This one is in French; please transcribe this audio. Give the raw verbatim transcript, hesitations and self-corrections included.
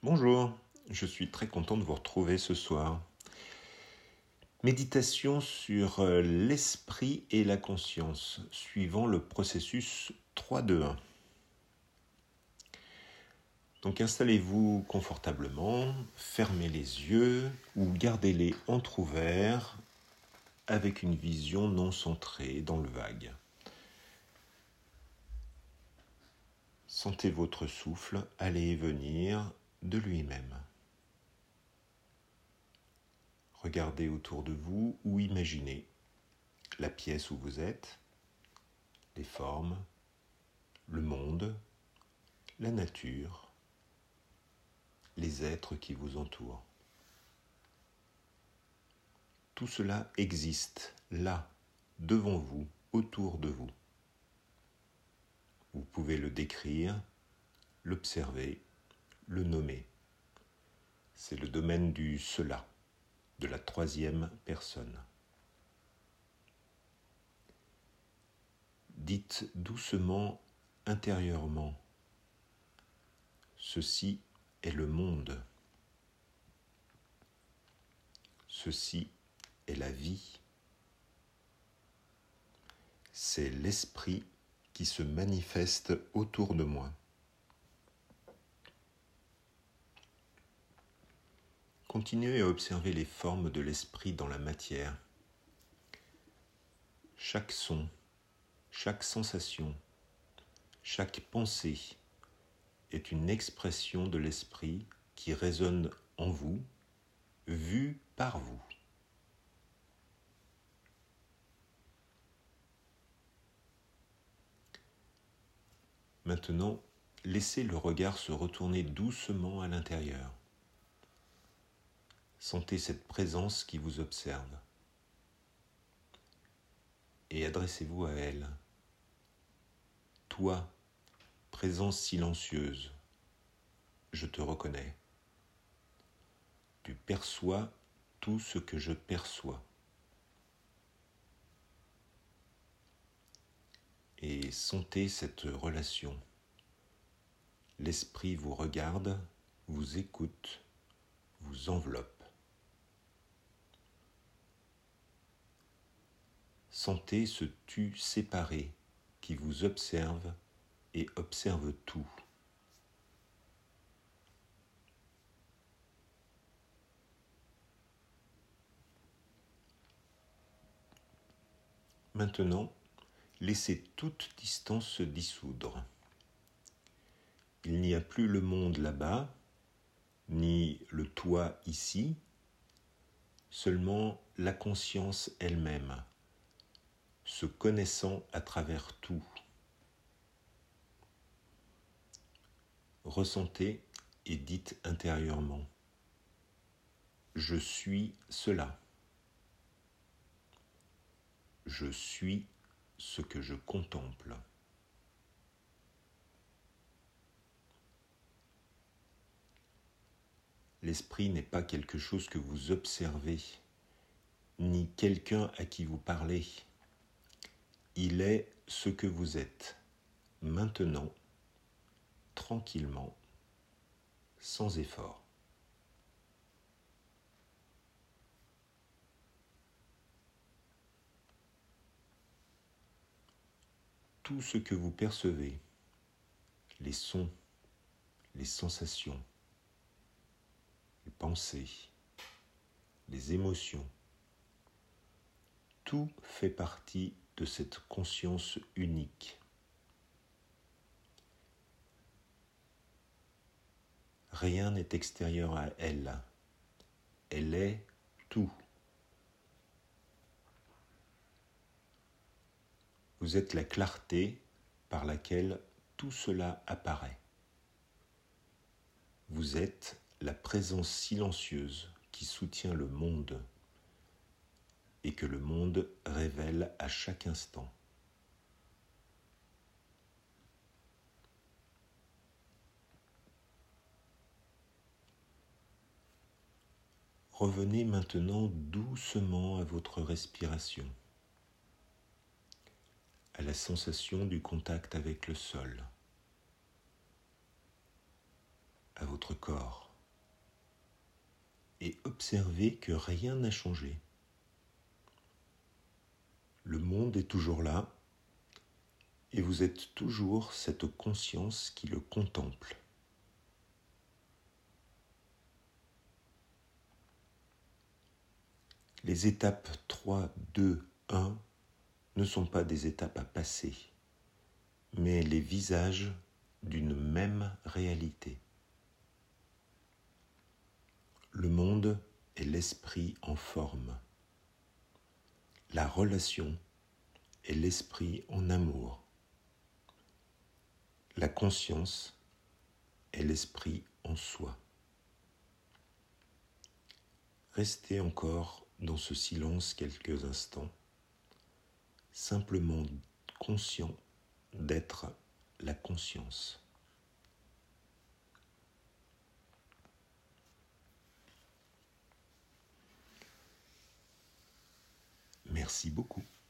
Bonjour, je suis très content de vous retrouver ce soir. Méditation sur l'esprit et la conscience, suivant le processus trois deux un. Donc installez-vous confortablement, fermez les yeux ou gardez-les entr'ouverts avec une vision non centrée dans le vague. Sentez votre souffle aller et venir de lui-même. Regardez autour de vous ou imaginez la pièce où vous êtes, les formes, le monde, la nature, les êtres qui vous entourent. Tout cela existe là, devant vous, autour de vous. Vous pouvez le décrire, l'observer, le nommer. C'est le domaine du cela, de la troisième personne. Dites doucement, intérieurement, ceci est le monde. Ceci est la vie. C'est l'esprit qui se manifeste autour de moi. Continuez à observer les formes de l'esprit dans la matière. Chaque son, chaque sensation, chaque pensée est une expression de l'esprit qui résonne en vous, vue par vous. Maintenant, laissez le regard se retourner doucement à l'intérieur. Sentez cette présence qui vous observe et adressez-vous à elle. Toi, présence silencieuse, je te reconnais. Tu perçois tout ce que je perçois. Et sentez cette relation. L'esprit vous regarde, vous écoute, vous enveloppe. Sentez ce tu séparé qui vous observe et observe tout. Maintenant, laissez toute distance se dissoudre. Il n'y a plus le monde là-bas, ni le toi ici, seulement la conscience elle-même, se connaissant à travers tout. Ressentez et dites intérieurement, je suis cela. Je suis ce que je contemple. L'esprit n'est pas quelque chose que vous observez, ni quelqu'un à qui vous parlez. Il est ce que vous êtes, maintenant, tranquillement, sans effort. Tout ce que vous percevez, les sons, les sensations, les pensées, les émotions, tout fait partie de cette conscience unique. Rien n'est extérieur à elle. Elle est tout. Vous êtes la clarté par laquelle tout cela apparaît. Vous êtes la présence silencieuse qui soutient le monde et que le monde révèle à chaque instant. Revenez maintenant doucement à votre respiration, à la sensation du contact avec le sol, à votre corps. observez que rien n'a changé. Le monde est toujours là et vous êtes toujours cette conscience qui le contemple. Les étapes trois, deux, un ne sont pas des étapes à passer, mais les visages d'une même réalité. Le monde est l'esprit en forme. La relation est l'esprit en amour. La conscience est l'esprit en soi. Restez encore dans ce silence quelques instants, simplement conscient d'être la conscience. Merci beaucoup.